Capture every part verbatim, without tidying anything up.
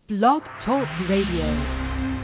Blog Talk Radio.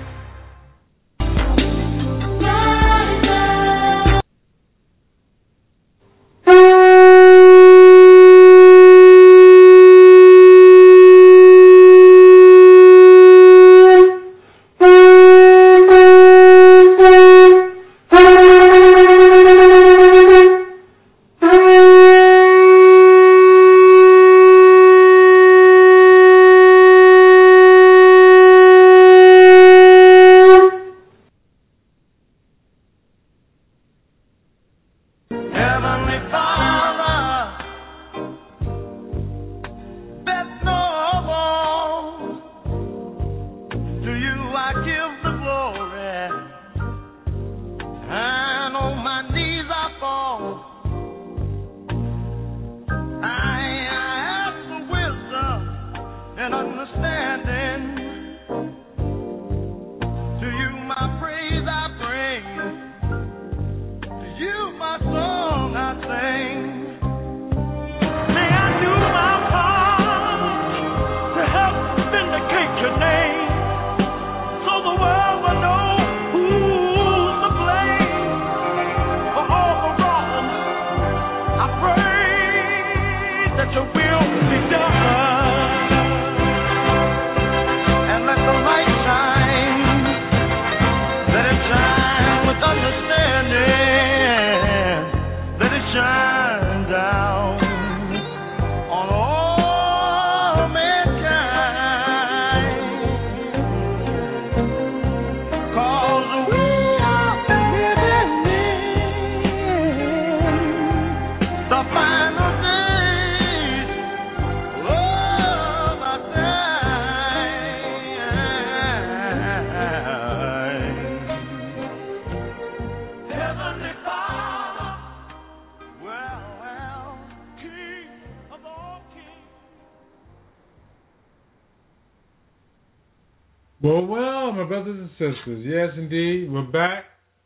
Well, well, my brothers and sisters, yes, indeed, we're back.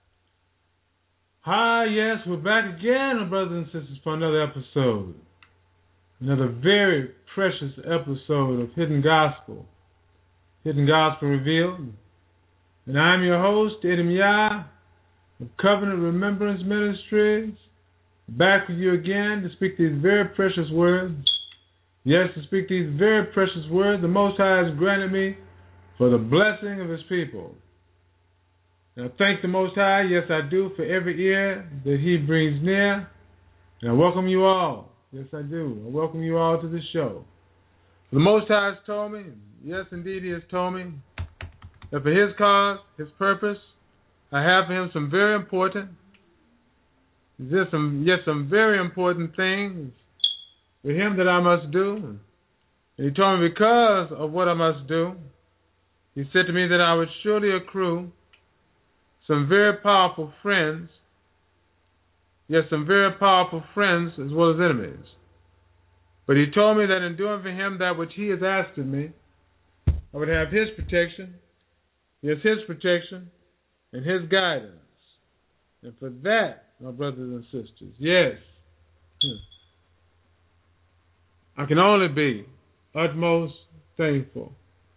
Hi, yes, we're back again, my brothers and sisters, for another episode. Another very precious episode of Hidden Gospel, Hidden Gospel Revealed. And I'm your host, Edom Yah, of Covenant Remembrance Ministries, back with you again to speak these very precious words. Yes, to speak these very precious words the Most High has granted me for the blessing of His people. And I thank the Most High, yes I do, for every ear that He brings near. And I welcome you all, yes I do, I welcome you all to the show. The Most High has told me, yes indeed He has told me, that for His cause, His purpose, I have for Him some very important, yes some, yes, some very important things for Him that I must do. And He told me because of what I must do, He said to me that I would surely accrue some very powerful friends, yes, some very powerful friends as well as enemies. But He told me that in doing for Him that which He has asked of me, I would have His protection, yes, His protection, and His guidance. And for that, my brothers and sisters, yes, I can only be utmost thankful.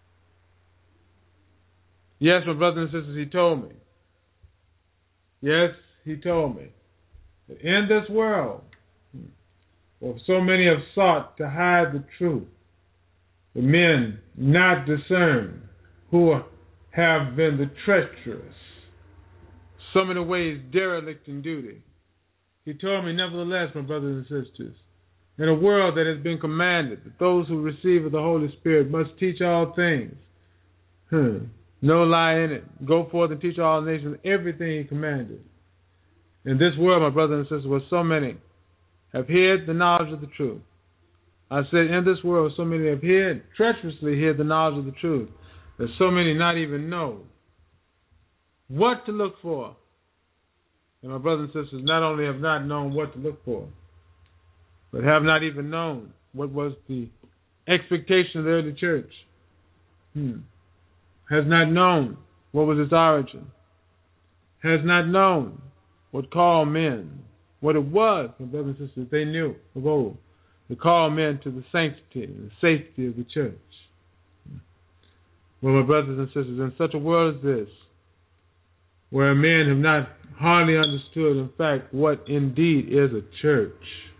Yes, my brothers and sisters, He told me. Yes, He told me that in this world, where so many have sought to hide the truth, the men not discern who have been the treacherous, so many ways derelict in duty. He told me, nevertheless, my brothers and sisters, in a world that has been commanded that those who receive of the Holy Spirit must teach all things, hmm. no lie in it. Go forth and teach all nations everything He commanded. In this world, my brothers and sisters, where so many have hid the knowledge of the truth. I said, in this world, so many have hid, treacherously hid the knowledge of the truth, that so many not even know what to look for. And my brothers and sisters not only have not known what to look for, but have not even known what was the expectation of the early church. Hmm. Has not known what was its origin. Has not known what called men, what it was, my brothers and sisters, they knew of old, to call men to the sanctity and the safety of the church. Well, my brothers and sisters, in such a world as this, where men have not hardly understood, in fact, what indeed is a church,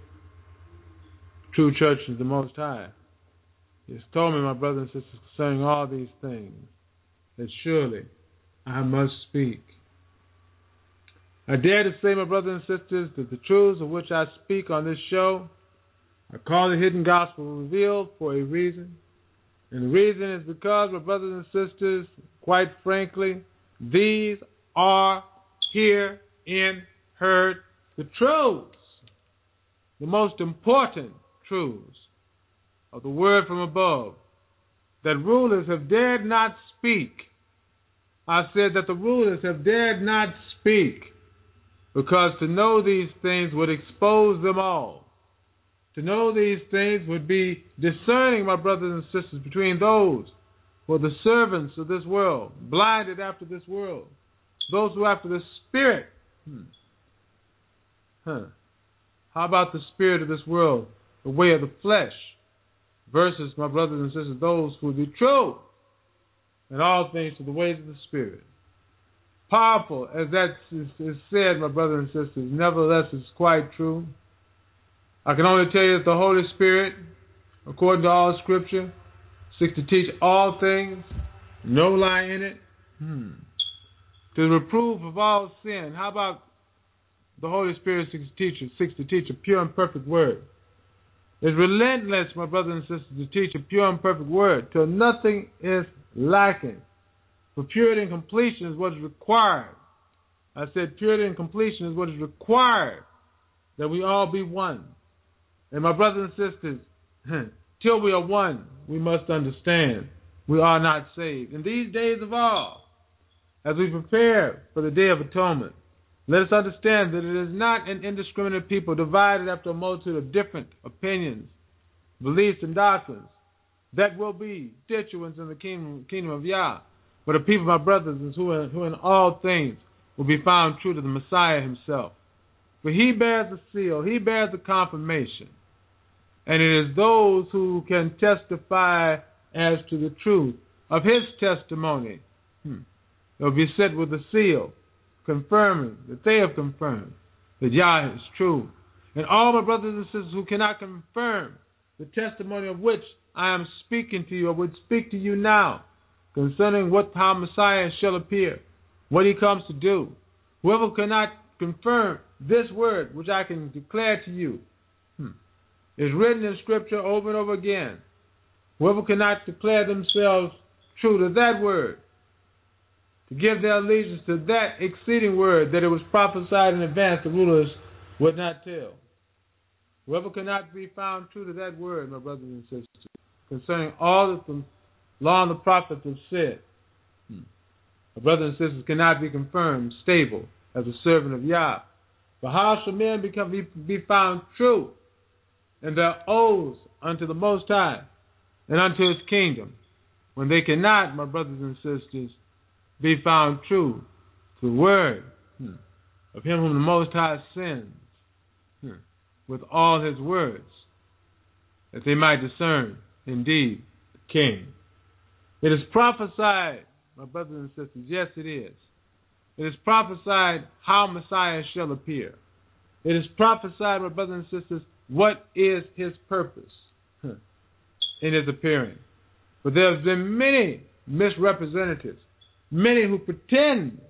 true church is the Most High. He has told me, my brothers and sisters, concerning all these things, that surely I must speak. I dare to say, my brothers and sisters, that the truths of which I speak on this show are called the Hidden Gospel Revealed for a reason. And the reason is because, my brothers and sisters, quite frankly, these are herein heard the truths, the most important truths of the word from above, that rulers have dared not speak. I said that the rulers have dared not speak, because to know these things would expose them all. To know these things would be discerning, my brothers and sisters, between those who are the servants of this world, blinded after this world, those who are after the spirit. Hmm. Huh. How about the spirit of this world, the way of the flesh, versus, my brothers and sisters, those who will be true in all things to the ways of the spirit. Powerful as that is, is said, my brothers and sisters, nevertheless it's quite true. I can only tell you that the Holy Spirit, according to all Scripture, seeks to teach all things, no lie in it, hmm. to reprove of all sin. How about the Holy Spirit seeks to teach, seeks to teach a pure and perfect word? It's relentless, my brothers and sisters, to teach a pure and perfect word till nothing is lacking. For purity and completion is what is required. I said purity and completion is what is required, that we all be one. And my brothers and sisters, till we are one, we must understand we are not saved. In these days of all, as we prepare for the Day of Atonement, let us understand that it is not an indiscriminate people divided after a multitude of different opinions, beliefs, and doctrines that will be constituents in the kingdom, kingdom of Yah, but a people, my brothers, who in, who in all things will be found true to the Messiah himself. For he bears the seal, he bears the confirmation, and it is those who can testify as to the truth of his testimony. Hmm. They'll be set with the seal, confirming that they have confirmed that Yah is true. And all my brothers and sisters who cannot confirm the testimony of which I am speaking to you, or would speak to you now, concerning what how Messiah shall appear, what he comes to do. Whoever cannot confirm this word, which I can declare to you, hmm, is written in Scripture over and over again. Whoever cannot declare themselves true to that word, to give their allegiance to that exceeding word that it was prophesied in advance the rulers would not tell. Whoever cannot be found true to that word, my brothers and sisters, concerning all that the law and the prophets have said, hmm, my brothers and sisters, cannot be confirmed stable as a servant of Yah. For how shall men become be, be found true in their oaths unto the Most High and unto his kingdom, when they cannot, my brothers and sisters, be found true to the word hmm, of him whom the Most High sends hmm, with all his words, that they might discern indeed the King. It is prophesied, my brothers and sisters, yes it is. It is prophesied how Messiah shall appear. It is prophesied, my brothers and sisters, what is his purpose huh, in his appearing. But there have been many misrepresentatives, many who pretend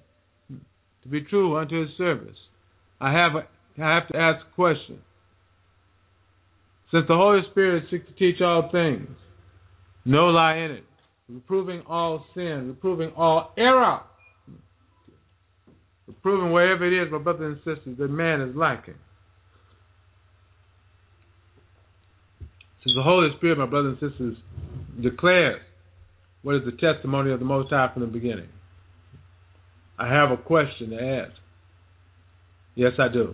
to be true unto his service. I have, a, I have to ask a question. Since the Holy Spirit seeks to teach all things, no lie in it, reproving all sin, reproving all error, reproving wherever it is, my brothers and sisters, that man is lacking. Since the Holy Spirit, my brothers and sisters, declares what is the testimony of the Most High from the beginning, I have a question to ask. Yes, I do.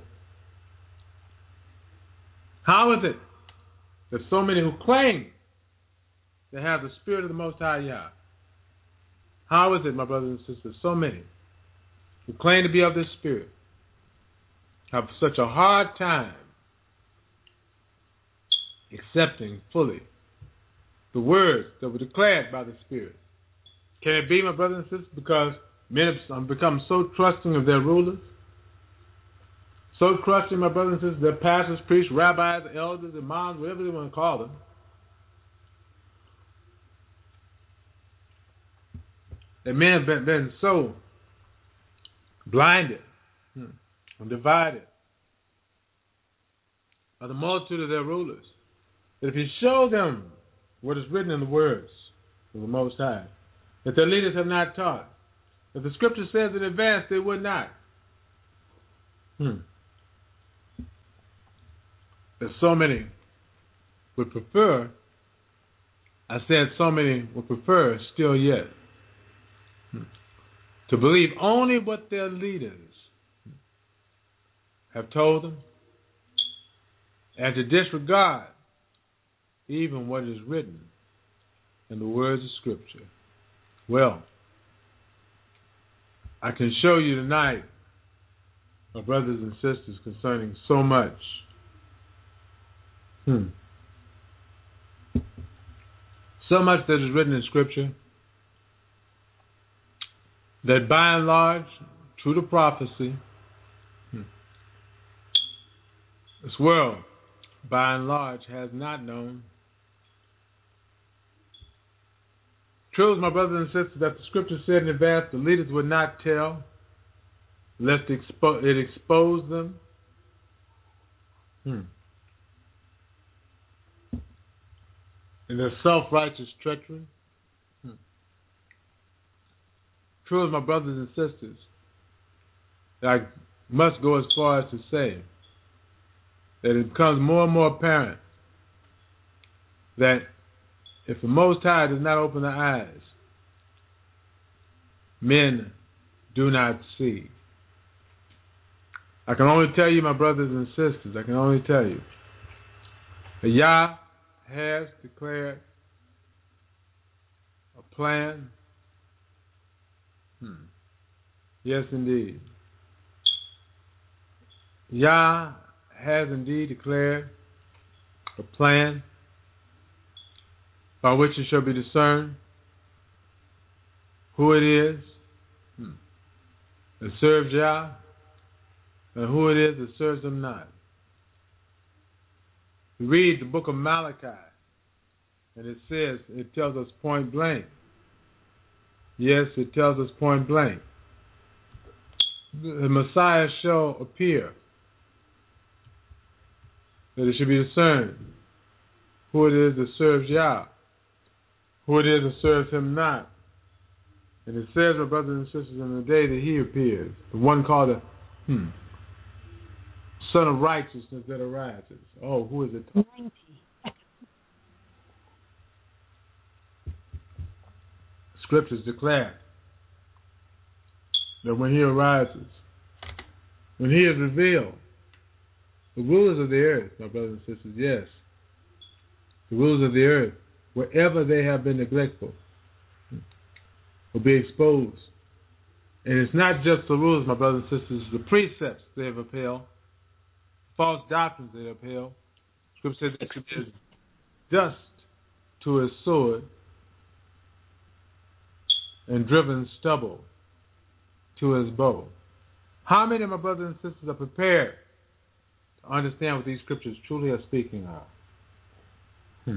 How is it that so many who claim to have the Spirit of the Most High Yah, how is it, my brothers and sisters, so many who claim to be of this Spirit have such a hard time accepting fully the words that were declared by the Spirit Can it be, my brothers and sisters, because men have become so trusting of their rulers? So trusting, my brothers and sisters, their pastors, priests, rabbis, elders, imams, whatever they want to call them. That men have been, been so blinded hmm, and divided by the multitude of their rulers that if you show them what is written in the words of the Most High, that their leaders have not taught, if the Scripture says in advance, they would not. Hmm. That so many would prefer, I said so many would prefer still yet, hmm, to believe only what their leaders have told them and to disregard even what is written in the words of Scripture. Well, I can show you tonight, my brothers and sisters, concerning so much. Hmm. So much that is written in Scripture that by and large, true to prophecy, hmm, this world by and large has not known. True, my brothers and sisters, that the Scripture said in advance the leaders would not tell, lest it expose them. Hmm. And their self-righteous treachery. Hmm. True, my brothers and sisters, that I must go as far as to say that it becomes more and more apparent that if the Most High does not open the eyes, men do not see. I can only tell you, my brothers and sisters, I can only tell you that Yah has declared a plan. Hmm. Yes, indeed. Yah has indeed declared a plan by which it shall be discerned who it is hmm, that serves Yah and who it is that serves him not. We read the book of Malachi, and it says, it tells us point blank. Yes, it tells us point blank. The Messiah shall appear, that it should be discerned who it is that serves Yah, who it is that serves him not. And it says, my brothers and sisters, in the day that he appears, the one called the hmm, Son of Righteousness that arises. Oh, who is it? ninety. Scriptures declare that when he arises, when he is revealed, the rulers of the earth, my brothers and sisters, yes, the rulers of the earth, wherever they have been neglectful, will be exposed. And it's not just the rules, my brothers and sisters, the precepts they have upheld, false doctrines they have upheld. Scripture says it is dust to his sword and driven stubble to his bow. How many of my brothers and sisters are prepared to understand what these scriptures truly are speaking of? Hmm.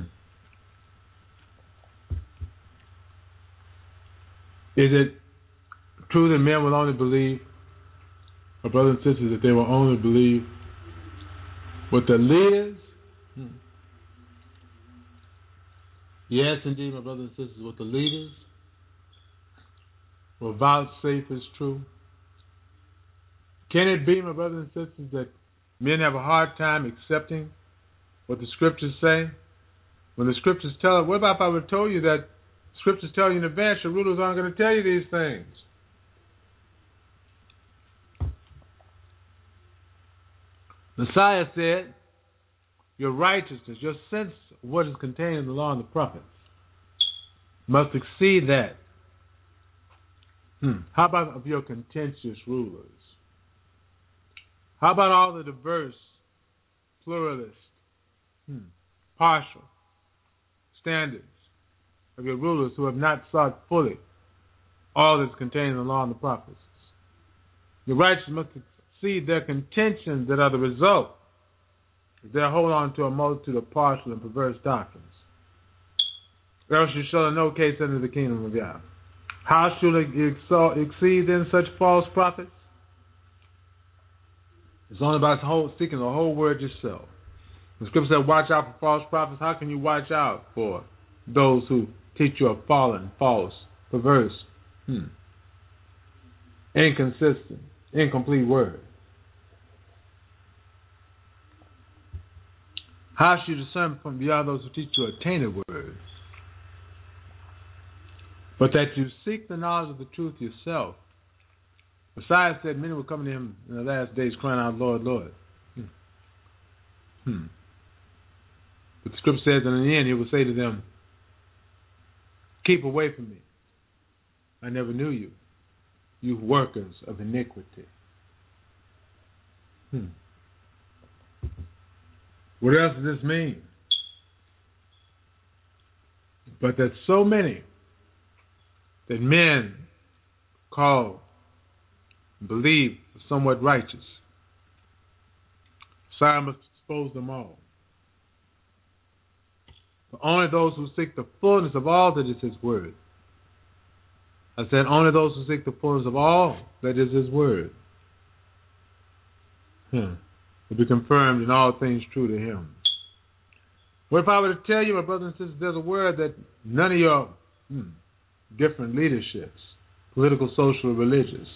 Is it true that men will only believe, my brothers and sisters, that they will only believe what the leaders? Hmm. Yes, indeed, my brothers and sisters, what the leaders will vouchsafe is true. Can it be, my brothers and sisters, that men have a hard time accepting what the scriptures say? When the scriptures tell it, what about if I would have told you that scriptures tell you in advance your rulers aren't going to tell you these things? Messiah said, your righteousness, your sense of what is contained in the law and the prophets must exceed that. Hmm. How about of your contentious rulers? How about all the diverse, pluralist, hmm, partial standards of your rulers who have not sought fully all that's contained in the law and the prophets. The righteous must exceed their contentions that are the result if they hold on to a multitude of partial and perverse doctrines. Else you shall in no case enter the kingdom of God. How shall you exceed then such false prophets? It's only by whole, seeking the whole word yourself. The scripture says, watch out for false prophets. How can you watch out for those who teach you a fallen, false, perverse, hmm, inconsistent, incomplete word? How should you discern from beyond those who teach you a tainted word? But that you seek the knowledge of the truth yourself. Messiah said many will come to him in the last days crying out, Lord, Lord. Hmm. hmm. But the scripture says, and in the end he will say to them, keep away from me. I never knew you, you workers of iniquity. Hmm. What else does this mean? But that so many that men call, believe, are somewhat righteous. Messiah must expose them all. But only those who seek the fullness of all that is His word. I said only those who seek the fullness of all that is His word hmm. will be confirmed in all things true to Him. What if I were to tell you, my brothers and sisters, there's a word that none of your hmm, different leaderships, political, social, or religious,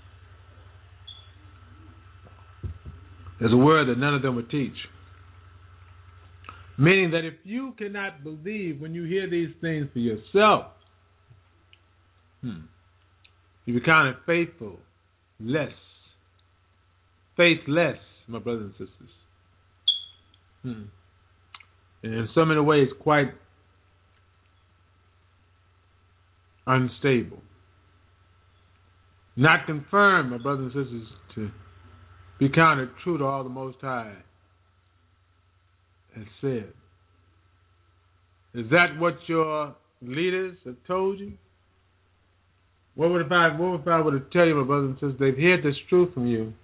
there's a word that none of them would teach. Meaning that if you cannot believe when you hear these things for yourself, hmm, you be counted faithful, less, faithless, my brothers and sisters. Hmm. And in so many ways, quite unstable. Not confirmed, my brothers and sisters, to be counted true to all the Most High has said. Is that what your leaders have told you? What would if I what if I were to tell you, my brothers and sisters, they've heard this truth from you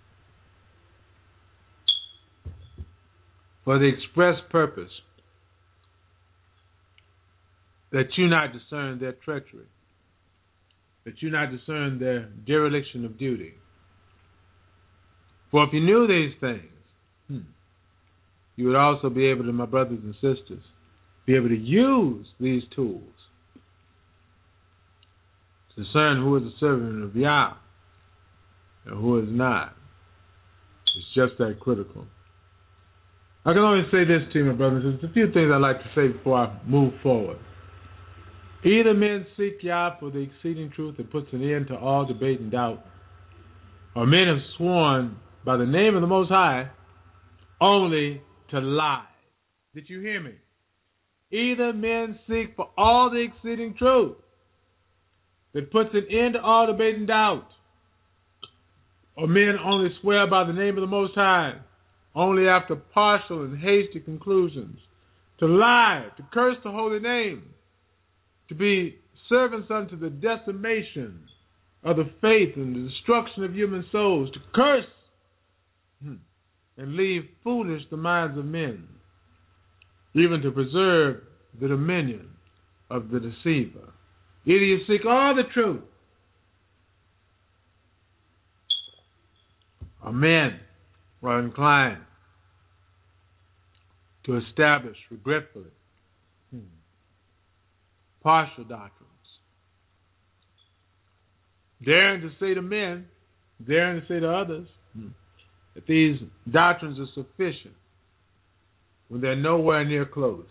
for the express purpose that you not discern their treachery, that you not discern their dereliction of duty. For if you knew these things, hmm, you would also be able to, my brothers and sisters, be able to use these tools to discern who is a servant of Yah and who is not. It's just that critical. I can only say this to you, my brothers and sisters. A few things I'd like to say before I move forward. Either men seek Yah for the exceeding truth that puts an end to all debate and doubt, or men have sworn by the name of the Most High only to lie. Did you hear me? Either men seek for all the exceeding truth that puts an end to all debate and doubt, or men only swear by the name of the Most High only after partial and hasty conclusions, to lie, to curse the holy name, to be servants unto the decimation of the faith and the destruction of human souls, to curse and leave foolish the minds of men, even to preserve the dominion of the deceiver. Either you seek all the truth, or men are inclined to establish, regretfully, hmm, partial doctrines, daring to say to men, daring to say to others, hmm, that these doctrines are sufficient when they're nowhere near close.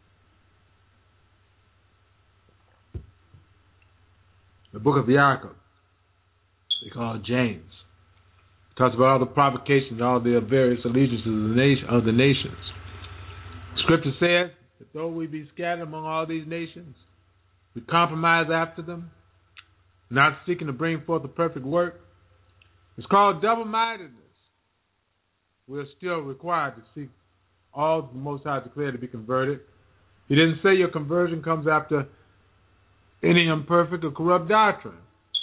The book of Yaakov, they call it James, talks about all the provocations, all the various allegiances of the, nation, of the nations. Scripture says that though we be scattered among all these nations, we compromise after them, not seeking to bring forth a perfect work. It's called double-mindedness. We're still required to seek all the Most High declared to be converted. He didn't say your conversion comes after any imperfect or corrupt doctrine.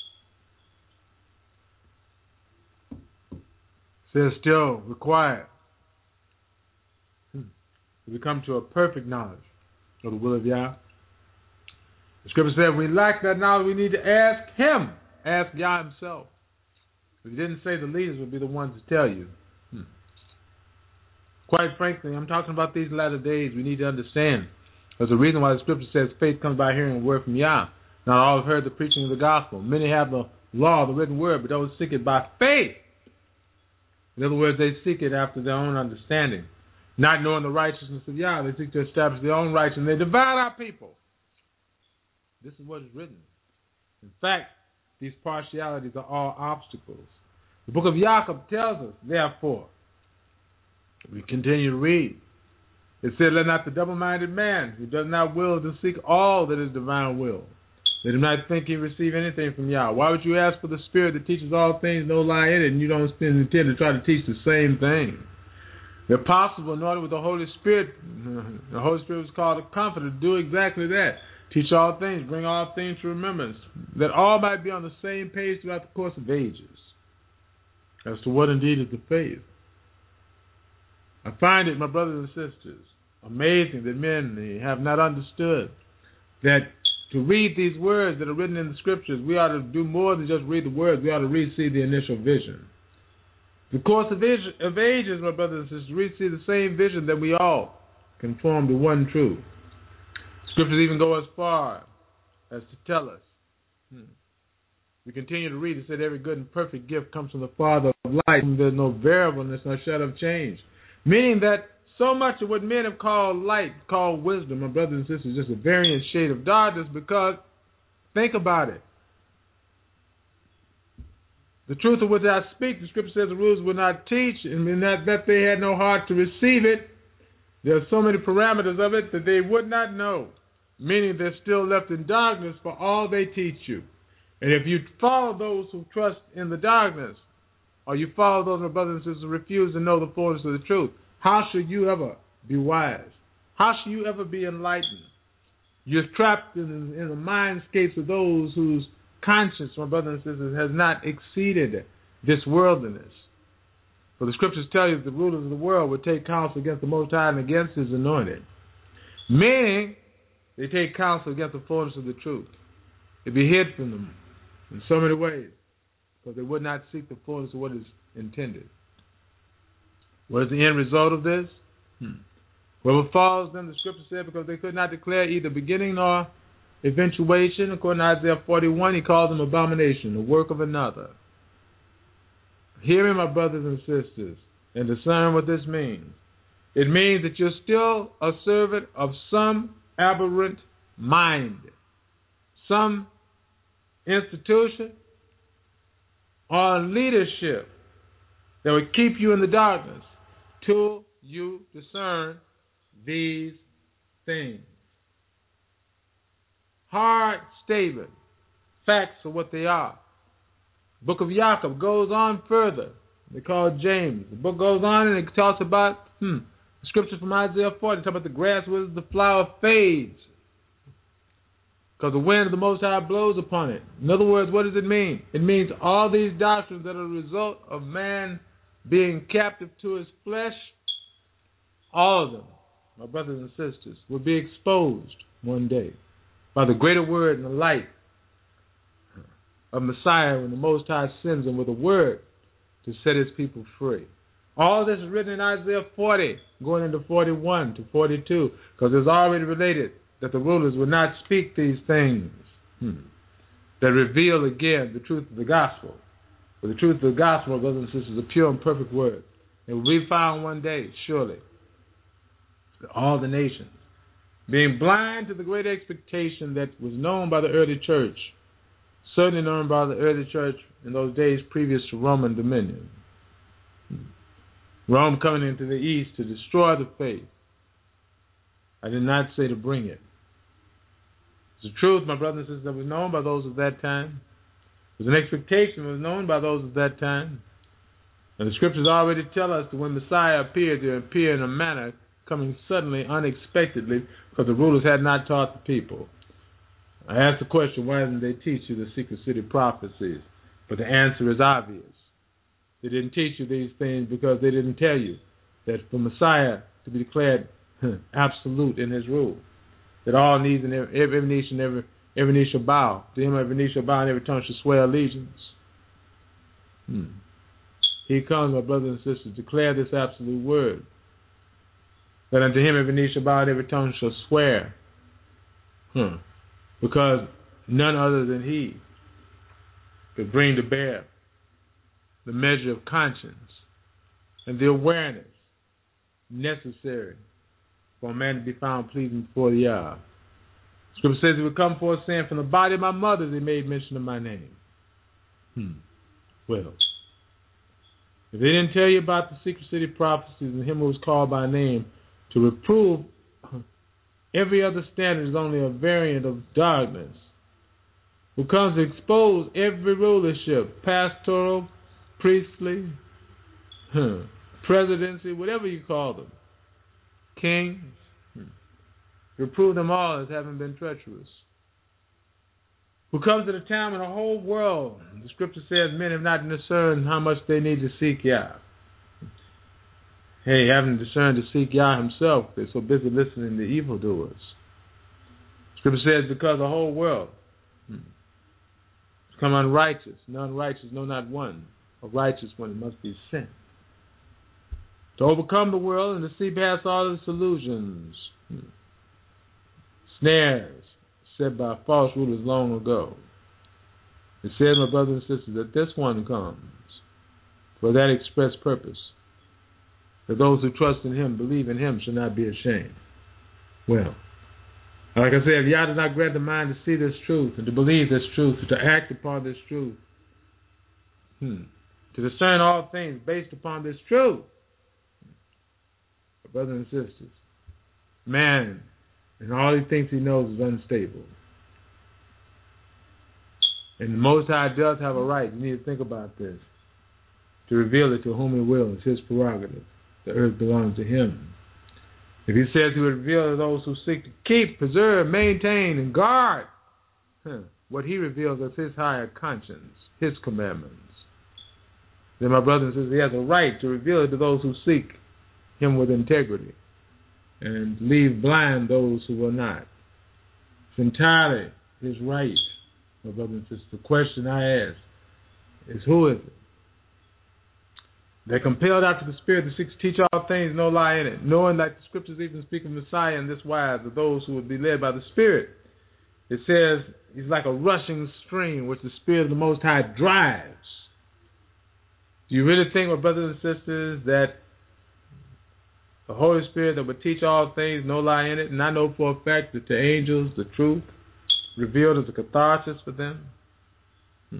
It says still required to come to a perfect knowledge of the will of Yah. The scripture said if we lack that knowledge, we need to ask Him, ask Yah Himself. If He didn't say, the leaders would be the ones to tell you. Hmm. Quite frankly, I'm talking about these latter days. We need to understand. There's a reason why the scripture says faith comes by hearing a word from Yah. Not all have heard the preaching of the gospel. Many have the law, the written word, but those seek it by faith. In other words, they seek it after their own understanding. Not knowing the righteousness of Yah, they seek to establish their own righteousness. They divide our people. This is what is written. In fact, these partialities are all obstacles. The book of Jacob tells us, therefore, we continue to read. It said, let not the double-minded man who does not will to seek all that is divine will. Let him not think he receive anything from Yah. Why would you ask for the Spirit that teaches all things, no lie in it, and you don't intend to try to teach the same thing? The apostle, in order with the Holy Spirit, the Holy Spirit was called a comforter, to do exactly that. Teach all things, bring all things to remembrance, that all might be on the same page throughout the course of ages. As to what indeed is the faith. I find it, my brothers and sisters, amazing that men have not understood that to read these words that are written in the scriptures, we ought to do more than just read the words. We ought to receive the initial vision. The course of ages, my brothers and sisters, we see the same vision that we all conform to one truth. Scriptures even go as far as to tell us. Hmm. We continue to read. It said every good and perfect gift comes from the Father of light. There's no variableness, no shadow of change. Meaning that so much of what men have called light, called wisdom, my brothers and sisters, is just a variant shade of darkness because, think about it. The truth of which I speak, the scripture says the rulers will not teach, and that, that they had no heart to receive it. There are so many parameters of it that they would not know, meaning they're still left in darkness for all they teach you. And if you follow those who trust in the darkness, or you follow those, my brothers and sisters, who refuse to know the fullness of the truth, how should you ever be wise? How should you ever be enlightened? You're trapped in, in the mindscapes of those whose conscience, my brothers and sisters, has not exceeded this worldliness. For the scriptures tell you that the rulers of the world would take counsel against the Most High and against His anointed. Meaning, they take counsel against the fullness of the truth. It'd be hid from them in so many ways, because they would not seek the fullness of what is intended. What is the end result of this? Hmm. Whoever follows them, the scripture said, because they could not declare either beginning nor eventuation. According to Isaiah forty-one, he calls them abomination, the work of another. Hear me, my brothers and sisters, and discern what this means. It means that you're still a servant of some aberrant mind, some institution or leadership that would keep you in the darkness till you discern these things. Hard statement. Facts are what they are. The book of Jacob goes on further. They call it James. The book goes on and it talks about hmm, the scripture from Isaiah forty. It talks about the grass withers, the flower fades, because the wind of the Most High blows upon it. In other words, what does it mean? It means all these doctrines that are the result of man being captive to his flesh, all of them, my brothers and sisters, will be exposed one day by the greater word and the light of Messiah when the Most High sends him with a word to set his people free. All this is written in Isaiah forty, going into forty-one to forty-two, because it's already related that the rulers will not speak these things hmm, that reveal again the truth of the gospel. For the truth of the gospel, brothers and sisters, is a pure and perfect word. It will be found one day, surely, that all the nations, being blind to the great expectation that was known by the early church, certainly known by the early church in those days previous to Roman dominion. Rome coming into the east to destroy the faith. I did not say to bring it. It's the truth, my brothers and sisters, that was known by those of that time. It was an expectation that was known by those of that time. And the scriptures already tell us that when Messiah appeared, to appear in a manner coming suddenly, unexpectedly, because the rulers had not taught the people. I asked the question, why didn't they teach you the secret city prophecies? But the answer is obvious. They didn't teach you these things because they didn't tell you that for Messiah to be declared absolute in his rule, that all knees and every, every knee shall every, every knee shall bow, to him every knee shall bow and every tongue shall swear allegiance. Hmm. He comes, my brothers and sisters, declare this absolute word, that unto him every knee shall bow and every tongue shall swear. Hmm. Because none other than he could bring to bear the measure of conscience and the awareness necessary for a man to be found pleasing before the Yah. Scripture says he would come forth saying, from the body of my mother they made mention of my name. Hmm. Well, if they didn't tell you about the secret city prophecies and him who was called by name to reprove every other standard is only a variant of darkness, who comes to expose every rulership, pastoral, priestly, huh, presidency, whatever you call them, kings, hmm, reprove them all as having been treacherous. Who comes to the time in the whole world, the scripture says men have not discerned how much they need to seek Yah. Hey, having discerned to seek Yah himself, they're so busy listening to evildoers. Scripture says because the whole world hmm, has become unrighteous, none righteous, no not one. A righteous one, it must be sent. To overcome the world and to see past all its illusions, hmm, snares set by false rulers long ago. It says, my brothers and sisters, that this one comes for that express purpose, that those who trust in him, believe in him, shall not be ashamed. Well, like I said, if Yah does not grant the mind to see this truth and to believe this truth, to act upon this truth, hmm, to discern all things based upon this truth, my brothers and sisters, man, and all he thinks he knows is unstable. And the Most High does have a right, you need to think about this, to reveal it to whom he will. It's his prerogative. The earth belongs to him. If he says he will reveal to those who seek to keep, preserve, maintain, and guard huh, what he reveals as his higher conscience, his commandments, then my brother and sister, he has a right to reveal it to those who seek him with integrity and leave blind those who will not. It's entirely his right, my brother and sister. The question I ask is, who is it? They're compelled after the Spirit to seek to teach all things, no lie in it, knowing that the Scriptures even speak of Messiah in this wise, of those who would be led by the Spirit. It says he's like a rushing stream which the Spirit of the Most High drives. Do you really think, my brothers and sisters, that the Holy Spirit that would teach all things, no lie in it, and I know for a fact that to angels the truth revealed as a catharsis for them? Hmm.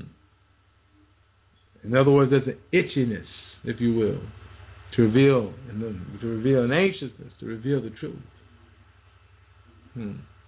In other words, there's an itchiness, if you will, to reveal, and to reveal an anxiousness, to reveal the truth. Hmm.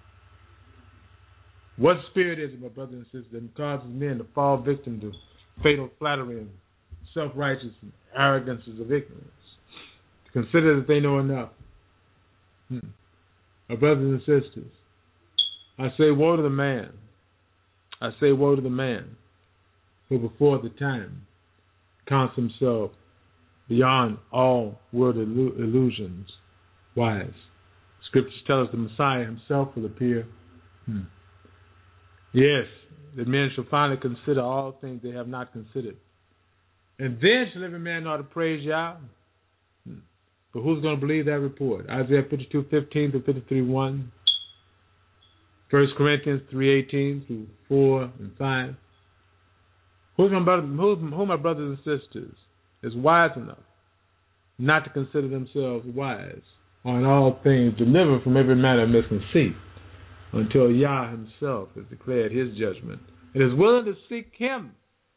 What spirit is it, my brothers and sisters, that causes men to fall victim to fatal flattery and self-righteous and arrogances of ignorance, to consider that they know enough? Hmm. My brothers and sisters, I say woe to the man, I say woe to the man who before the time counts himself beyond all world illu- illusions wise. Scriptures tell us the Messiah himself will appear. Hmm. Yes, that men shall finally consider all things they have not considered. And then shall every man know how to praise Yah. Hmm. But who's going to believe that report? Isaiah fifty-two fifteen through fifty-three one. First Corinthians three eighteen through four and five. Who's my brother, who, who my brothers and sisters is wise enough not to consider themselves wise on all things, delivered from every matter of misconceit, until Yah himself has declared his judgment and is willing to seek him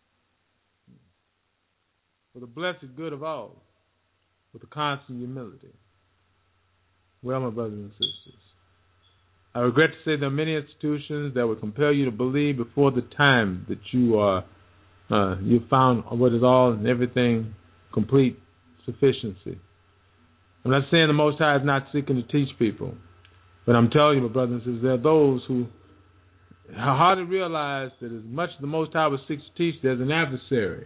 for the blessed good of all with a constant humility? Well, my brothers and sisters, I regret to say there are many institutions that would compel you to believe before the time that you are uh, you found what is all and everything complete sufficiency. I'm not saying the Most High is not seeking to teach people, but I'm telling you, my brothers and sisters, there are those who hard to realize that as much as the Most High would seek to teach, there's an adversary.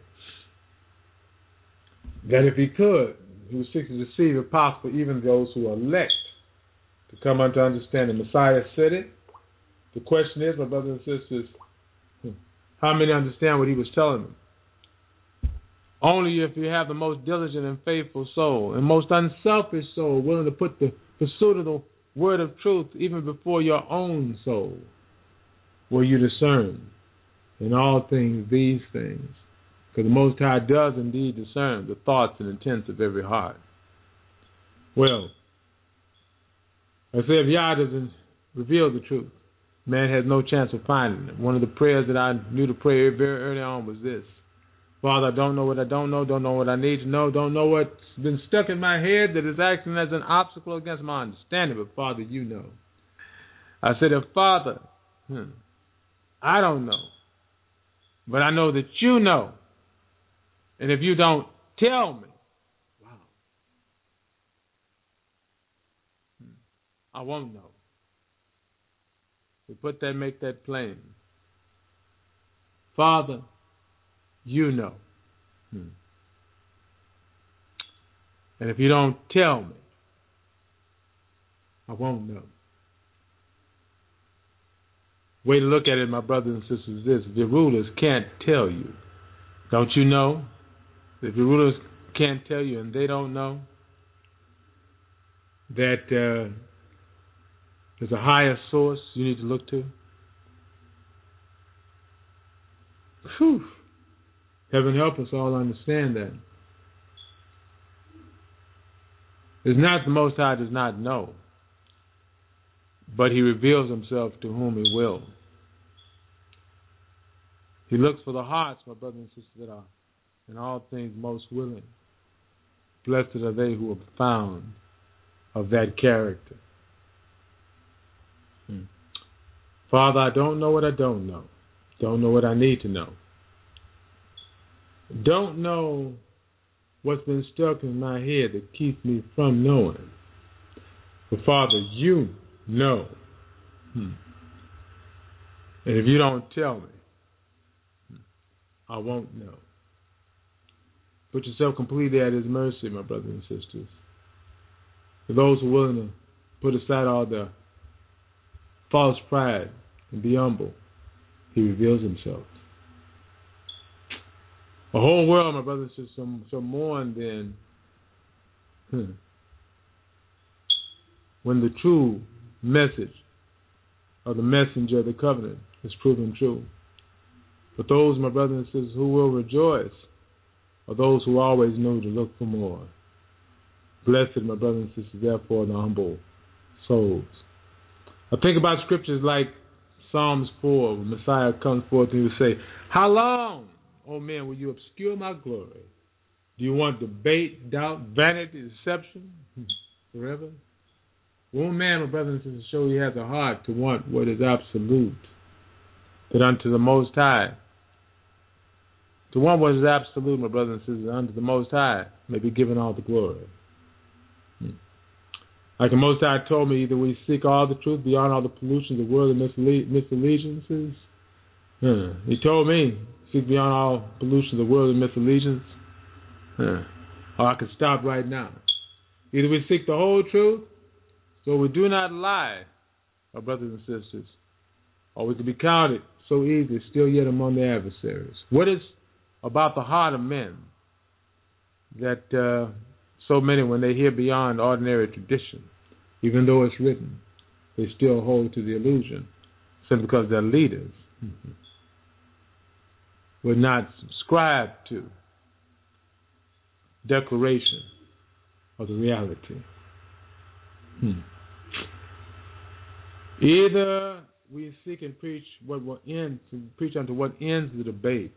That if he could, he would seek to deceive, if possible, even those who are elect to come unto understanding. Messiah said it. The question is, my brothers and sisters, how many understand what he was telling them? Only if you have the most diligent and faithful soul and most unselfish soul, willing to put the pursuit of the word of truth even before your own soul, will you discern in all things these things. Because the Most High does indeed discern the thoughts and intents of every heart. Well, I say if Yah doesn't reveal the truth, man has no chance of finding it. One of the prayers that I knew to pray very early on was this: Father, I don't know what I don't know, don't know what I need to know, don't know what's been stuck in my head that is acting as an obstacle against my understanding, but Father, you know. I said, if Father, hmm, I don't know, but I know that you know. And if you don't tell me, wow, I won't know. So put that, make that plain. Father, you know. Hmm. And if you don't tell me, I won't know. Way to look at it, my brothers and sisters, is this: if your rulers can't tell you, don't you know? If your rulers can't tell you and they don't know that uh, there's a higher source you need to look to. Whew. Heaven help us all understand that. It's not the Most High does not know, but he reveals himself to whom he will. He looks for the hearts, my brothers and sisters, that are in all things most willing. Blessed are they who are found of that character. Hmm. Father, I don't know what I don't know. Don't know what I need to know. Don't know what's been stuck in my head that keeps me from knowing. But Father, you know. Hmm. And if you don't tell me, I won't know. Put yourself completely at his mercy, my brothers and sisters. For those who are willing to put aside all their false pride and be humble, he reveals himself. The whole world, my brothers and sisters, shall mourn then hmm, when the true message of the messenger of the covenant is proven true. But those, my brothers and sisters, who will rejoice are those who always know to look for more. Blessed, my brothers and sisters, therefore, the humble souls. I think about scriptures like Psalms four, when Messiah comes forth and he will say, how long, O men, will you obscure my glory? Do you want debate, doubt, vanity, deception? Forever? One man, my brothers and sisters, show he has a heart to want what is absolute, that unto the Most High, to want what is absolute, my brothers and sisters, unto the Most High may be given all the glory. Hmm. Like the Most High told me, either we seek all the truth beyond all the pollutions of worldly misle- misallegiances. Hmm. He told me, seek beyond all pollutions of worldly misallegiance. Hmm. Or I could stop right now. Either we seek the whole truth, so we do not lie, our brothers and sisters, or we can be counted so easily still yet among the adversaries. What is about the heart of men that uh, so many, when they hear beyond ordinary tradition, even though it's written, they still hold to the illusion simply because their leaders mm-hmm. would not subscribe to declaration of the reality. Hmm. Either we seek and preach what will end, to preach unto what ends the debates,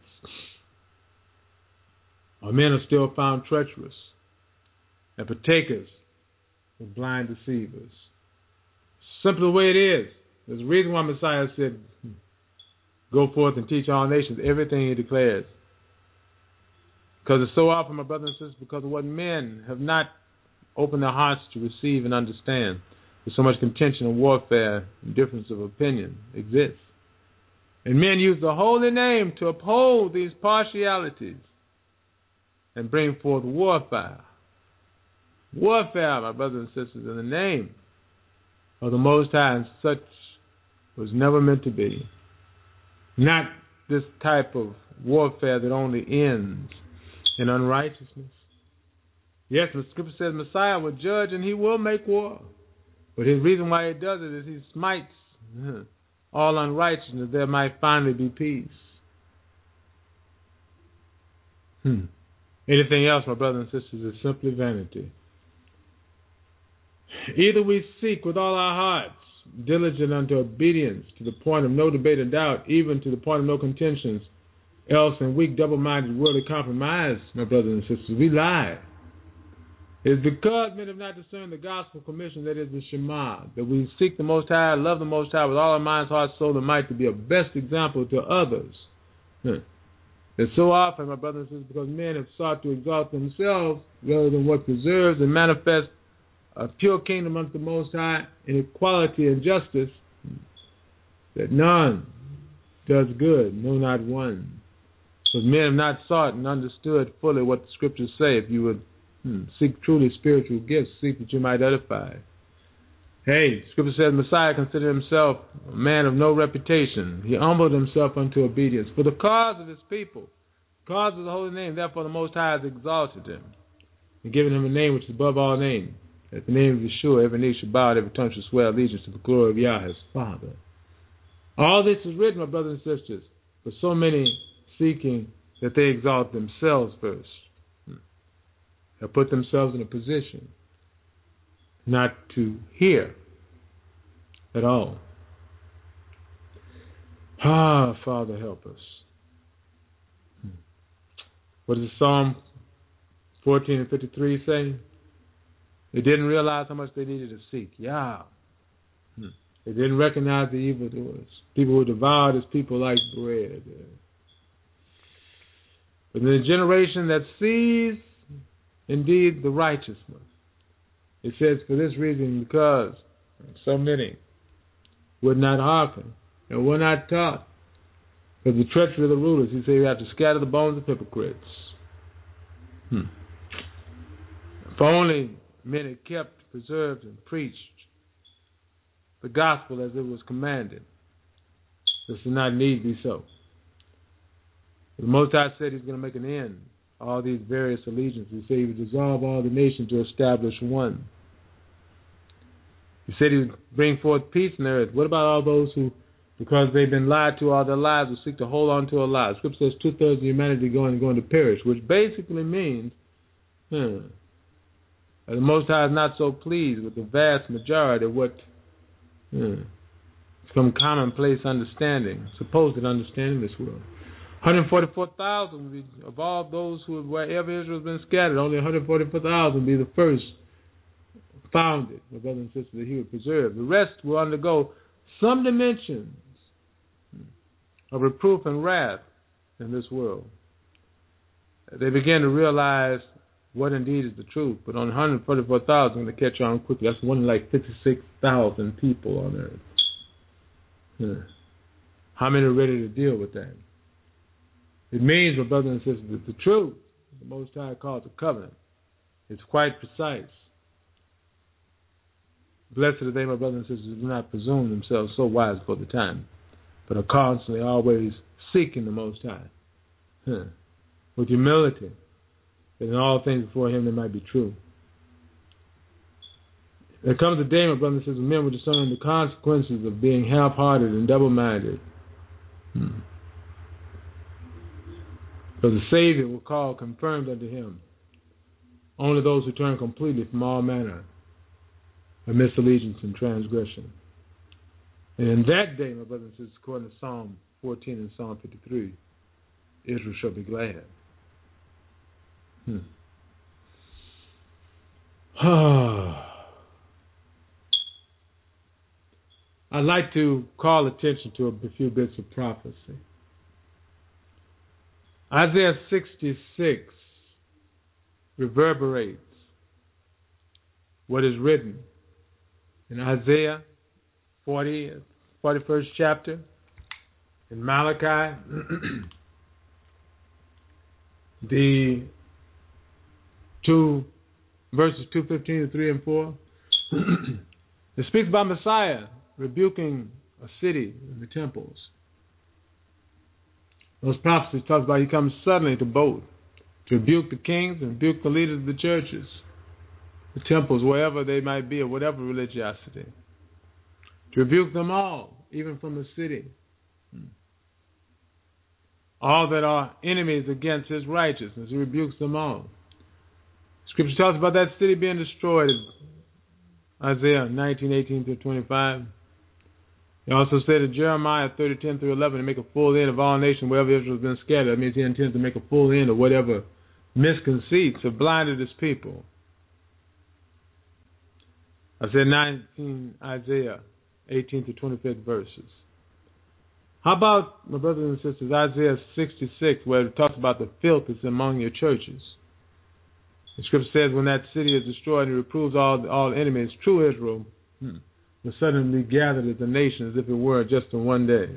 or men are still found treacherous and partakers of blind deceivers. Simply the way it is. There's a reason why Messiah said, go forth and teach all nations everything he declares. Because it's so often, my brothers and sisters, because of what men have not opened their hearts to receive and understand. There's so much contention and warfare and difference of opinion exists. And men use the holy name to uphold these partialities and bring forth warfare. Warfare, my brothers and sisters, in the name of the Most High, and such was never meant to be. Not this type of warfare that only ends in unrighteousness. Yes, the scripture says Messiah will judge and he will make war. But his reason why he does it is he smites all unrighteousness, there might finally be peace. Hmm. Anything else, my brothers and sisters, is simply vanity. Either we seek with all our hearts, diligent unto obedience, to the point of no debate or doubt, even to the point of no contentions, else in weak, double-minded, worldly compromise, my brothers and sisters, we lie. It is because men have not discerned the gospel commission, that is the Shema, that we seek the Most High, love the Most High with all our minds, heart, soul, and might, to be a best example to others. Huh. And so often, my brothers and sisters, because men have sought to exalt themselves rather than what preserves and manifests a pure kingdom unto the Most High in equality and justice, that none does good, no, not one. Because men have not sought and understood fully what the scriptures say. If you would hmm, seek truly spiritual gifts, seek that you might edify. Hey, scripture says Messiah considered himself a man of no reputation. He humbled himself unto obedience for the cause of his people, cause of the holy name. Therefore the Most High has exalted him and given him a name which is above all names. At the name of Yeshua, every knee shall bow, and every tongue shall swear allegiance to the glory of Yah, his Father. All this is written, my brothers and sisters, for so many seeking that they exalt themselves first. Have put themselves in a position not to hear at all. Ah, Father, help us. What does Psalm fourteen and fifty-three say? They didn't realize how much they needed to seek. Yeah. Hmm. They didn't recognize the evildoers. People who devoured his people like bread. But in the generation that sees indeed the righteous one, it says for this reason, because so many would not hearken and were not taught. Because the treachery of the rulers, he said you have to scatter the bones of hypocrites. Hmm. If only men had kept, preserved, and preached the gospel as it was commanded, this would not need be so. The Most High said he's going to make an end of all these various allegiances. He said he would dissolve all the nations to establish one. He said he would bring forth peace in the earth. What about all those who, because they've been lied to all their lives, will seek to hold on to a lie? Scripture says two-thirds of humanity going going to perish, which basically means hmm, the Most High is not so pleased with the vast majority of what hmm, some commonplace understanding, supposed understanding in this world. one hundred forty-four thousand of all those who, wherever Israel has been scattered, only one hundred forty-four thousand will be the first founded, my brothers and sisters, that he would preserve. The rest will undergo some dimensions of reproof and wrath in this world. They begin to realize what indeed is the truth. But on one hundred forty-four thousand, they catch on quickly. That's one like fifty-six thousand people on earth. Yeah. How many are ready to deal with that? It means, my brothers and sisters, that the truth, the Most High calls a covenant, is quite precise. Blessed are they, my brothers and sisters, who do not presume themselves so wise for the time, but are constantly always seeking the Most High, huh. with humility, that in all things before him they might be true. There comes a day, my brothers and sisters, when men will discern the consequences of being half-hearted and double-minded. Hmm. Because the Savior will call confirmed unto him only those who turn completely from all manner of misallegiance and transgression. And in that day, my brothers and sisters, according to Psalm fourteen and Psalm fifty-three, Israel shall be glad. Hmm. I'd like to call attention to a few bits of prophecy. Isaiah sixty-six reverberates what is written in Isaiah forty, forty-first chapter, in Malachi, the two verses two fifteen to three and four, it speaks about Messiah rebuking a city and the temples. Those prophecies talk about he comes suddenly to both, to rebuke the kings and rebuke the leaders of the churches, the temples, wherever they might be, or whatever religiosity. To rebuke them all, even from the city. All that are enemies against his righteousness, he rebukes them all. Scripture talks about that city being destroyed. Isaiah nineteen, eighteen through twenty-five. He also said in Jeremiah thirty, ten through eleven, to make a full end of all nations wherever Israel has been scattered. That means he intends to make a full end of whatever misconceits have blinded his people. I said nineteen, Isaiah eighteen to twenty-fifth verses. How about, my brothers and sisters, Isaiah sixty-six, where it talks about the filth that's among your churches. The scripture says when that city is destroyed, he reproves all all enemies. True Israel hmm, will suddenly be gathered as a nation as if it were just in one day.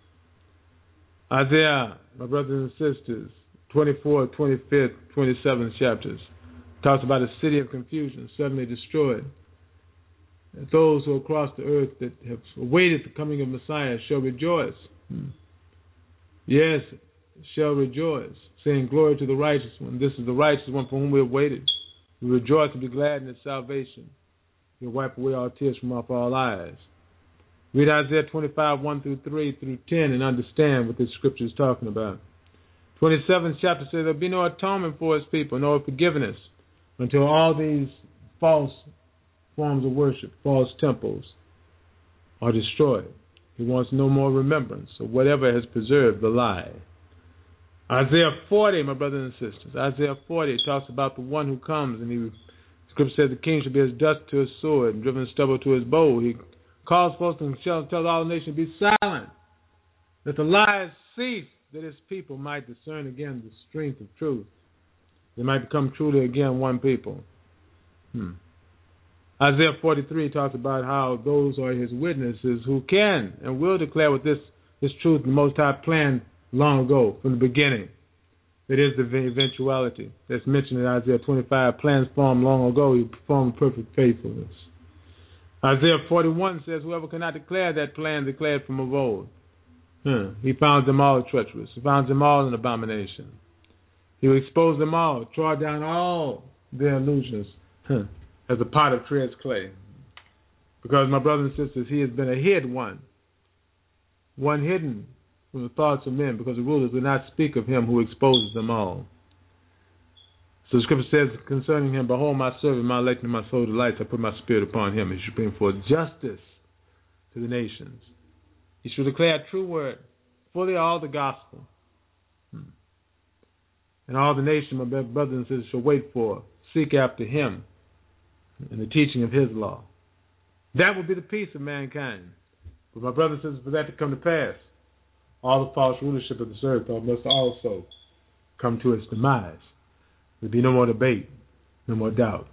Isaiah, my brothers and sisters, twenty-fourth, twenty-fifth, twenty-seventh chapters, talks about a city of confusion suddenly destroyed. And those who across the earth that have awaited the coming of Messiah shall rejoice. Hmm. Yes, shall rejoice, saying, glory to the righteous one. This is the righteous one for whom we have waited. We rejoice and be glad in his salvation. He'll wipe away all tears from off our eyes. Read Isaiah twenty-five, one through three through ten and understand what this scripture is talking about. twenty-seventh chapter says there'll be no atonement for his people, no forgiveness, until all these false forms of worship, false temples, are destroyed. He wants no more remembrance of whatever has preserved the lie. Isaiah forty, my brothers and sisters, Isaiah forty talks about the one who comes, and he, the scripture says the king shall be as dust to his sword and driven stubble to his bow. He calls folks and tells all the nation, be silent, that the lies cease, that his people might discern again the strength of truth. They might become truly again one people. Hmm. Isaiah forty-three talks about how those are his witnesses who can and will declare with this, this truth the Most High planned long ago, from the beginning. It is the eventuality that's mentioned in Isaiah twenty-five. Plans formed long ago, he performed perfect faithfulness. Isaiah forty-one says, whoever cannot declare that plan declared from of old. Huh. He found them all treacherous. He found them all an abomination. He will expose them all, trod down all their illusions, huh, as a potter treads clay. Because, my brothers and sisters, he has been a hid one, one hidden from the thoughts of men, because the rulers will not speak of him who exposes them all. So the scripture says concerning him, behold, my servant, my elect, and my soul delights, I put my spirit upon him. He should bring forth justice to the nations. He should declare a true word, fully all the gospel. Hmm. And all the nation, my brothers and sisters, shall wait for, seek after him and the teaching of his law. That will be the peace of mankind. But my brothers and sisters, for that to come to pass, all the false rulership of this earth must also come to its demise. There'll be no more debate, no more doubt.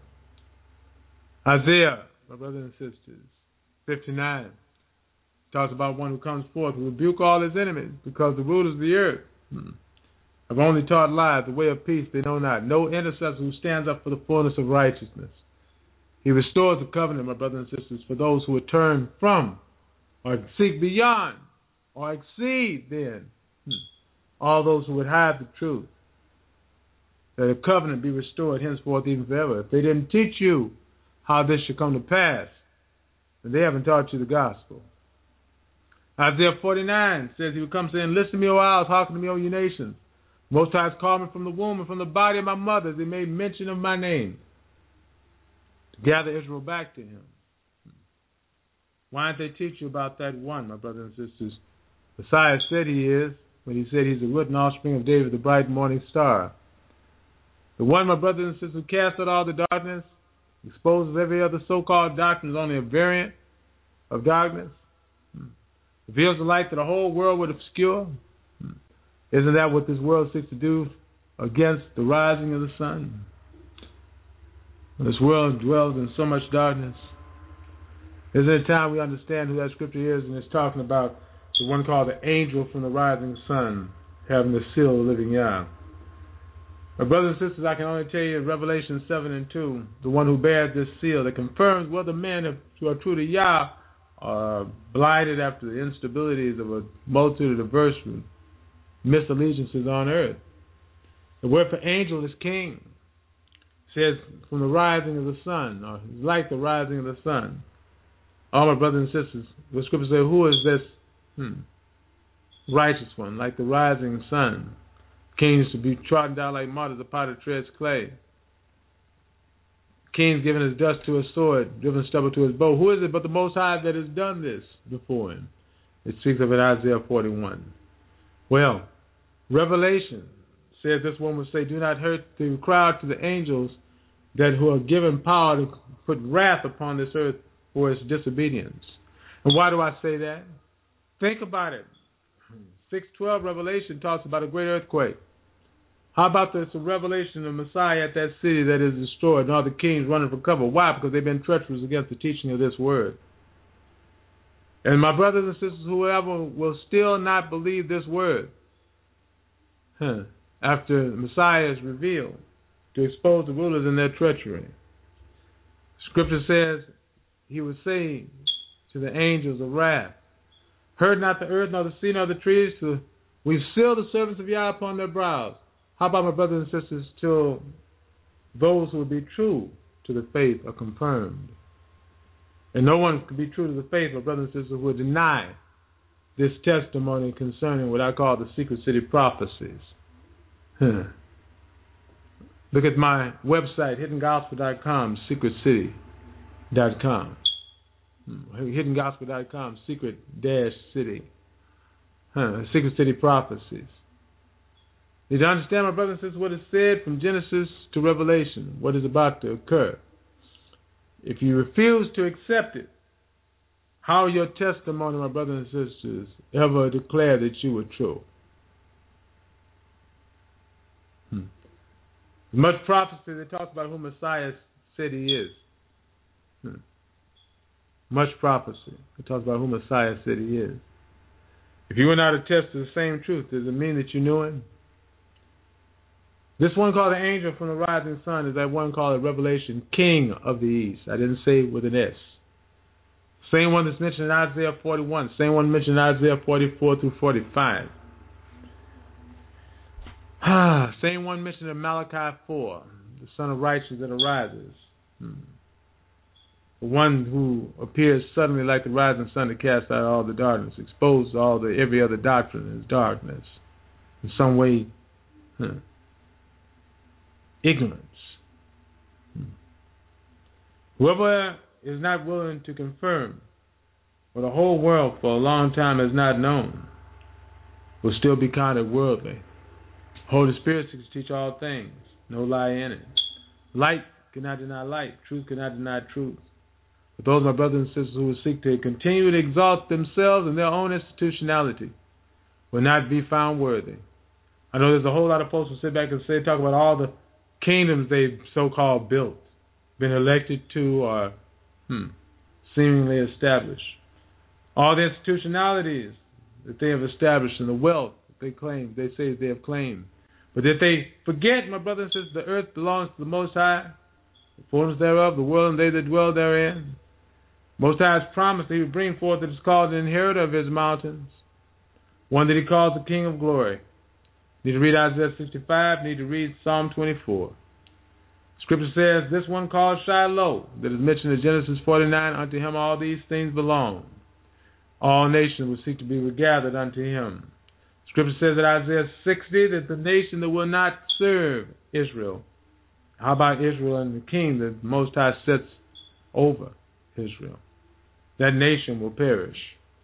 Isaiah, my brothers and sisters, fifty-nine, talks about one who comes forth to rebuke all his enemies, because the rulers of the earth hmm, have only taught lies, the way of peace they know not. No intercessor who stands up for the fullness of righteousness. He restores the covenant, my brothers and sisters, for those who would turn from or seek beyond or exceed then hmm, all those who would hide the truth. That a covenant be restored henceforth even forever. If they didn't teach you how this should come to pass, then they haven't taught you the gospel. Isaiah forty-nine says he will come saying, listen to me, O isles, hearken to me, O you nations. Most High has called me from the womb and from the body of my mother. They made mention of my name. To gather Israel back to him. Why didn't they teach you about that one, my brothers and sisters? Messiah said he is, when he said he's the root and offspring of David, the bright morning star. The one, my brothers and sisters, who casts out all the darkness, exposes every other so-called doctrine, is only a variant of darkness. Reveals the light that the whole world would obscure. Isn't that what this world seeks to do against the rising of the sun? This world dwells in so much darkness. Isn't it time we understand who that scripture is, and it's talking about the one called the angel from the rising sun, having the seal of the living Yah. My brothers and sisters, I can only tell you in Revelation seven and two, the one who bears this seal that confirms whether men who are true to Yah are blinded after the instabilities of a multitude of diverse misallegiances on earth. The word for angel is king. It says from the rising of the sun, or like the rising of the sun. All my brothers and sisters, the scriptures say, who is this hmm, righteous one, like the rising sun? Kings to be trodden down like martyrs, the potter treads clay. Kings given his dust to his sword, driven stubble to his bow. Who is it but the Most High that has done this before him? It speaks of it in Isaiah forty-one. Well, Revelation says this one would say, do not hurt the crowd to the angels that who are given power to put wrath upon this earth for its disobedience. And why do I say that? Think about it. six twelve Revelation talks about a great earthquake. How about this revelation of Messiah at that city that is destroyed and all the kings running for cover? Why? Because they've been treacherous against the teaching of this word. And my brothers and sisters, whoever will still not believe this word, huh, after the Messiah is revealed, to expose the rulers in their treachery. Scripture says he would say to the angels of wrath, heard not the earth, nor the sea, nor the trees, to we've sealed the servants of Yah upon their brows. How about my brothers and sisters, till those who will be true to the faith are confirmed? And no one can be true to the faith, my brothers and sisters, who will deny this testimony concerning what I call the secret city prophecies. Huh. Look at my website, hidden gospel dot com, secret city dot com. hidden gospel dot com, secret dash city. Huh. Secret city prophecies. Need to understand, my brothers and sisters, what is said from Genesis to Revelation, what is about to occur. If you refuse to accept it, how will your testimony, my brothers and sisters, ever declare that you were true? Hmm. Much prophecy that talks about who Messiah said he is. Hmm. Much prophecy that talks about who Messiah said he is. If you were not attest to the same truth, does it mean that you knew him? This one called the angel from the rising sun is that one called a Revelation, King of the East. I didn't say with an S. Same one that's mentioned in Isaiah forty-one. Same one mentioned in Isaiah forty-four through forty-five. Same one mentioned in Malachi four, the Son of Righteousness that arises. Hmm. The one who appears suddenly like the rising sun to cast out all the darkness, expose all the every other doctrine as darkness. In some way, huh, ignorance. Hmm. Whoever is not willing to confirm what the whole world for a long time has not known will still be counted worldly. Holy Spirit seeks to teach all things, no lie in it. Light cannot deny light, truth cannot deny truth. But those, my brothers and sisters, who will seek to continue to exalt themselves in their own institutionality will not be found worthy. I know there's a whole lot of folks who sit back and say, talk about all the kingdoms they've so-called built, been elected to, or hmm, seemingly established. All the institutionalities that they have established and the wealth that they claim, they say they have claimed. But if they forget, my brothers and sisters, the earth belongs to the Most High, the fullness thereof, the world and they that dwell therein. Most High has promised that he would bring forth that is called the inheritor of his mountains, one that he calls the King of Glory. Need to read Isaiah sixty-five, need to read Psalm twenty-four. Scripture says, this one called Shiloh, that is mentioned in Genesis forty-nine, unto him all these things belong. All nations will seek to be regathered unto him. Scripture says in Isaiah sixty that the nation that will not serve Israel, how about Israel and the king that the Most High sets over Israel? That nation will perish.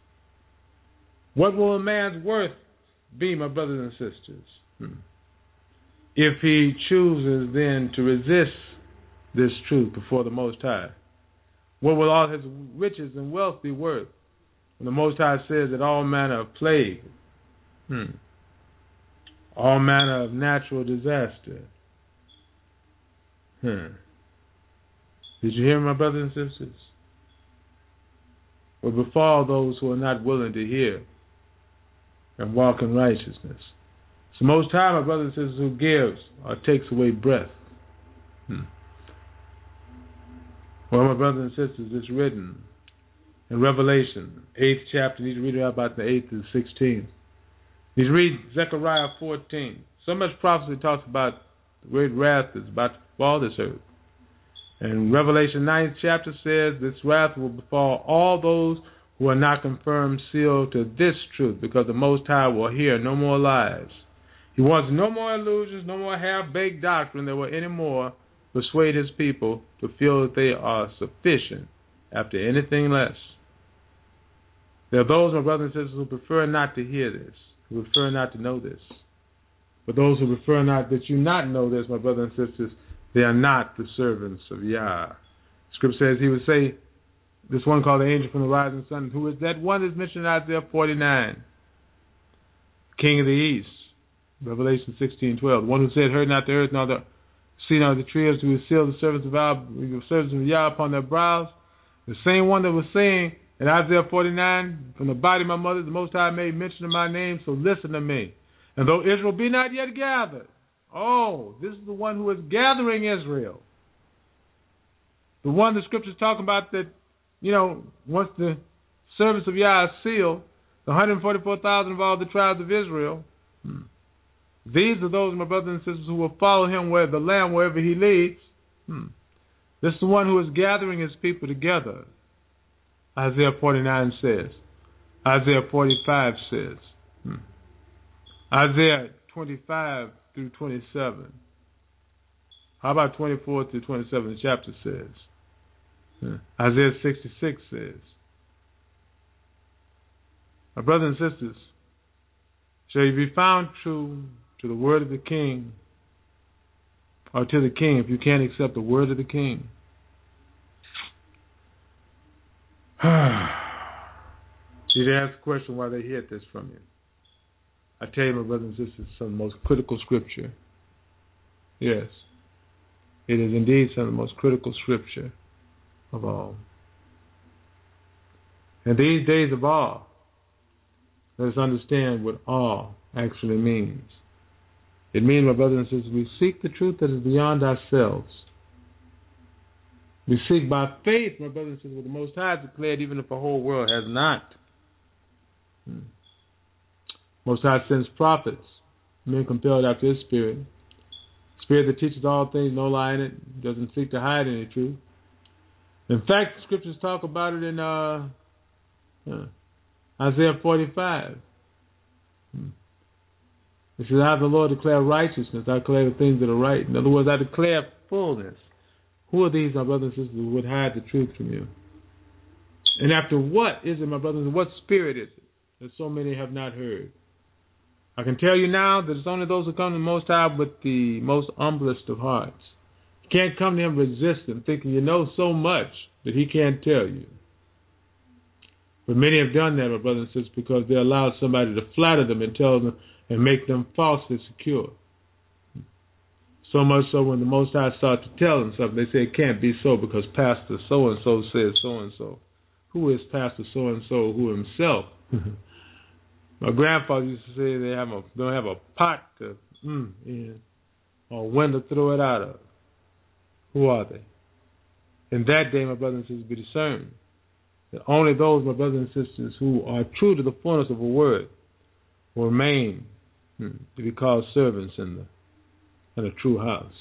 What will a man's worth be, my brothers and sisters, hmm, if he chooses then to resist this truth before the Most High? What will all his riches and wealth be worth when the Most High says that all manner of plague, hmm, all manner of natural disaster, hmm. Did you hear, my brothers and sisters? Will befall those who are not willing to hear and walk in righteousness. It's the Most High, my brothers and sisters, who gives or takes away breath. Hmm. Well, my brothers and sisters, it's written in Revelation, eighth chapter. You need to read it about the eighth to the sixteenth. You need to read Zechariah fourteen. So much prophecy talks about the great wrath that's about to befall this earth. And Revelation ninth chapter says this wrath will befall all those who are not confirmed, sealed to this truth, because the Most High will hear no more lies. He wants no more illusions, no more half-baked doctrine that will anymore persuade his people to feel that they are sufficient after anything less. There are those, my brothers and sisters, who prefer not to hear this, who prefer not to know this. But those who prefer not that you not know this, my brothers and sisters, they are not the servants of Yah. Scripture says he would say, this one called the angel from the rising sun, who is that one that's mentioned in Isaiah forty-nine, King of the East, Revelation sixteen twelve, the one who said, heard not the earth, nor the sea, nor the trees, who will seal the servants of Yah, the servants of Yah upon their brows. The same one that was saying in Isaiah forty-nine, from the body of my mother, the Most High made mention of my name, so listen to me. And though Israel be not yet gathered, oh, this is the one who is gathering Israel. The one the scriptures talk about that, you know, once the servants of Yah are sealed, the one hundred forty-four thousand of all the tribes of Israel, hmm. these are those, my brothers and sisters, who will follow him where the Lamb, wherever he leads. Hmm. This is the one who is gathering his people together. Isaiah forty-nine says. Isaiah forty-five says. Hmm. Isaiah twenty-five through twenty-seven. How about twenty-four through twenty-seven? The chapter says. Hmm. Isaiah sixty-six says. My brothers and sisters, shall you be found true to the word of the king, or to the king, if you can't accept the word of the king? You'd ask the question why they hid this from you. I tell you, my brothers and sisters, some of the most critical scripture. Yes, it is indeed some of the most critical scripture of all. And these days of awe, let us understand what awe actually means. It means, my brothers and sisters, we seek the truth that is beyond ourselves. We seek by faith, my brothers and sisters, what the Most High has declared, even if the whole world has not. Hmm. Most High sends prophets, men compelled after his spirit. Spirit that teaches all things, no lie in it, doesn't seek to hide any truth. In fact, the scriptures talk about it in uh, uh, Isaiah forty-five. Hmm. It says, I, the Lord, declare righteousness. I declare the things that are right. In other words, I declare fullness. Who are these, my brothers and sisters, who would hide the truth from you? And after what is it, my brothers, and what spirit is it that so many have not heard? I can tell you now that it's only those who come to the Most High with the most humblest of hearts. You can't come to him resistant, thinking you know so much that he can't tell you. But many have done that, my brothers and sisters, because they allowed somebody to flatter them and tell them and make them falsely secure. So much so when the Most High started to tell them something, they say it can't be so because Pastor so-and-so says so-and-so. Who is Pastor so-and-so? Who himself? My grandfather used to say they have a, don't have a pot to mm, in or when to throw it out of. Who are they? In that day, my brothers and sisters, be discerned that only those, my brothers and sisters, who are true to the fullness of a word will remain hmm, to be called servants in the in a true house.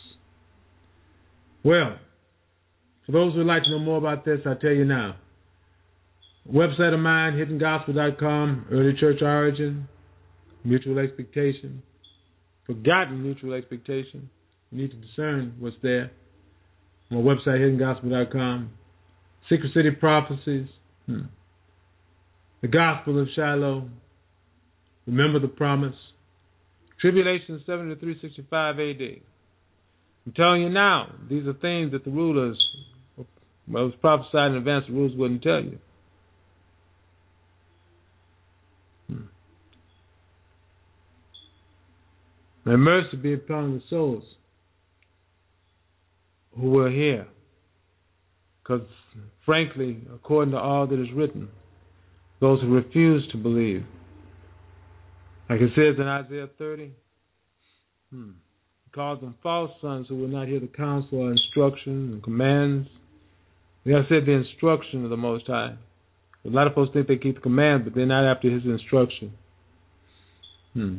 Well, for those who would like to know more about this, I tell you now. Website of mine, hidden gospel dot com, early church origin, mutual expectation, forgotten mutual expectation. You need to discern what's there. My website, hidden gospel dot com, Secret City Prophecies, hmm. the Gospel of Shiloh, Remember the Promise, Tribulation seventy to three sixty-five A D. I'm telling you now, these are things that the rulers, well, it was prophesied in advance, the rulers wouldn't tell you. Hmm. May mercy be upon the souls who were here. Because, frankly, according to all that is written, those who refuse to believe, Like it says in Isaiah thirty, hmm. He calls them false sons who will not hear the counsel or instruction and commands. We have said the instruction of the Most High. A lot of folks think they keep the command, but they're not after His instruction. Hmm.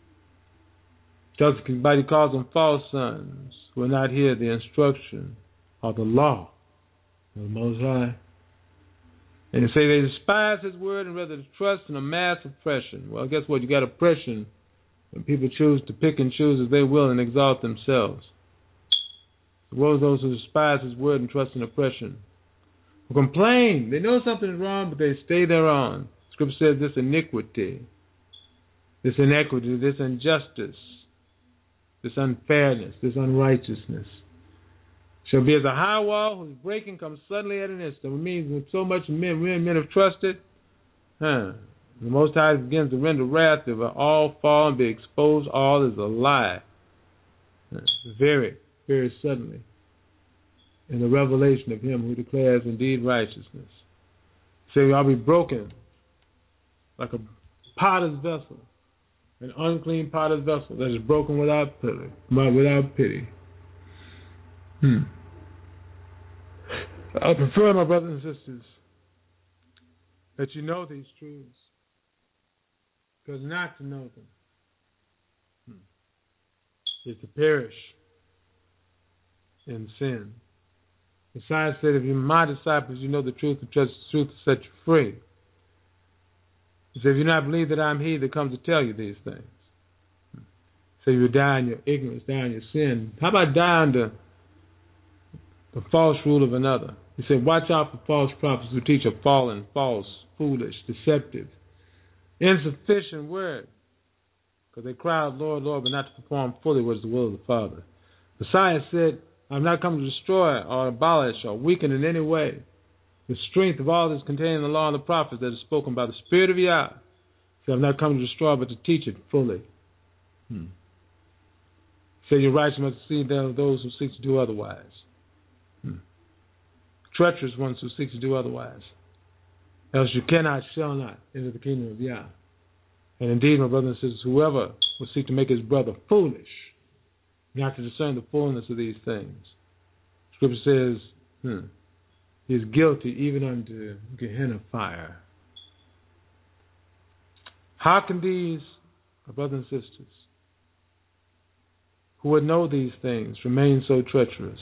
But He calls them false sons who will not hear the instruction or the law of the Most High. And they say they despise His word and rather trust in a mass oppression. Well, guess what? You got oppression when people choose to pick and choose as they will and exalt themselves. Woe to those who despise His word and trust in oppression. Who complain. They know something is wrong, but they stay thereon. Scripture says this iniquity, this inequity, this injustice, this unfairness, this unrighteousness shall be as a high wall whose breaking comes suddenly at an instant. It means when so much men, men, men have trusted, huh, the Most High begins to render wrath over all fall and be exposed. All is a lie. Huh. Very, very suddenly. In the revelation of Him who declares indeed righteousness. So I'll be broken like a potter's vessel, an unclean potter's vessel that is broken without pity. Without pity. Hmm. I prefer, my brothers and sisters, that you know these truths, because not to know them hmm. is to perish in sin. Messiah said, if you're my disciples, you know the truth, and trust the truth to set you free. He said, if you not believe that I'm He that comes to tell you these things. So you die in your ignorance, die in your sin. How about die under the false rule of another? He said, watch out for false prophets who teach a fallen, false, foolish, deceptive, insufficient word. Because they cry out, Lord, Lord, but not to perform fully what is the will of the Father. Messiah said, I've not come to destroy or abolish or weaken in any way the strength of all that is contained in the law and the prophets that is spoken by the Spirit of Yah. So I've not come to destroy but to teach it fully. Hmm. Say your righteous must see them those who seek to do otherwise. Hmm. Treacherous ones who seek to do otherwise. Else you cannot, shall not enter the kingdom of Yah. And indeed, my brothers and sisters, whoever will seek to make his brother foolish, you have to discern the fullness of these things. Scripture says, hmm, he is guilty even unto Gehenna fire. How can these, my brothers and sisters, who would know these things, remain so treacherous?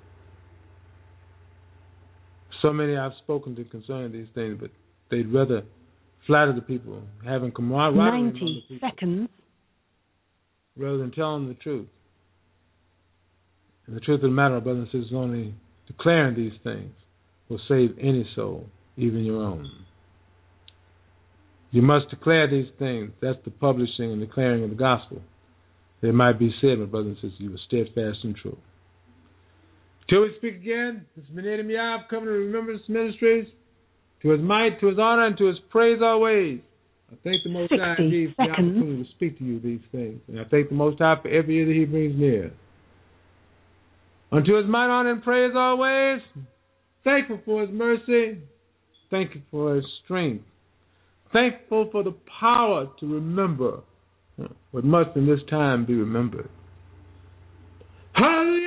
So many I've spoken to concerning these things, but they'd rather flatter the people, having camaraderie among the people, ninety seconds, rather than tell them the truth. And the truth of the matter, brothers and sisters, only declaring these things will save any soul, even your own. You must declare these things. That's the publishing and declaring of the gospel. It might be said, my brothers and sisters, you were steadfast and true. Till we speak again, this is Menadim Yah, coming to Remembrance Ministries. To His might, to His honor, and to His praise always. I thank the Most High indeed for the opportunity to speak to you these things. And I thank the Most High for every year that He brings near. Unto His might, honor, and praise always. Thankful for His mercy. Thankful for His strength. Thankful for the power to remember what must in this time be remembered. Hallelujah!